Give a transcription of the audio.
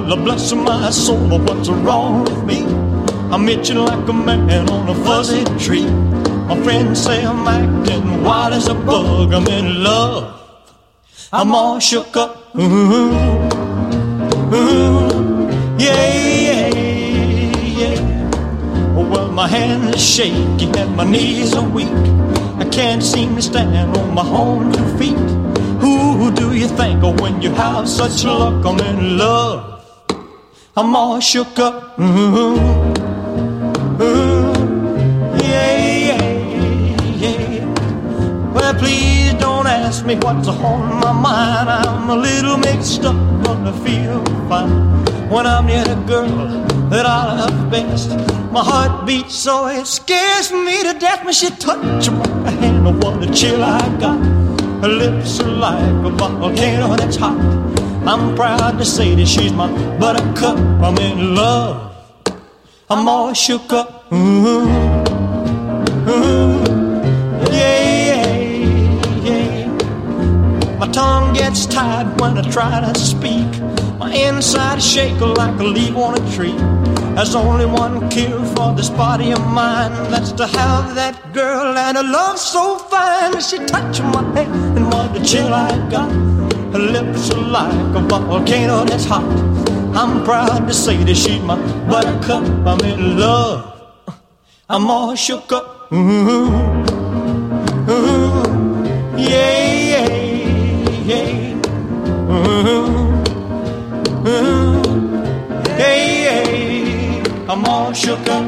Lord bless my soul, what's wrong with me? I'm itching like a man on a fuzzy tree. My friends say I'm acting wild as a bug. I'm in love, I'm all shook up. Ooh, yeah, yeah, yeah. Well, my hands are shaky and my knees are weak. I can't seem to stand on my own 2 feet. Who do you think of when you have such luck? I'm in love, I'm all shook up. Yeah, yeah, yeah. Well, please don't ask me what's on my mind. I'm a little mixed up, but I feel fine when I'm near the girl that I love best. My heart beats so it scares me to death when she touches my hand. Oh, what a chill I got. Her lips are like a volcano that's hot. I'm proud to say that she's my buttercup. I'm in love, I'm all shook up. Ooh, ooh, yeah, yeah. My tongue gets tied when I try to speak. My inside shake like a leaf on a tree. There's only one cure for this body of mine. That's to have that girl and a love so fine. She touched my hand and what a chill I got. Her lips are like a volcano that's hot. I'm proud to say that she's my buttercup. I'm in love, I'm all shook up. Ooh, ooh, yeah, yeah, yeah. Ooh, ooh, yeah, yeah. I'm all shook up.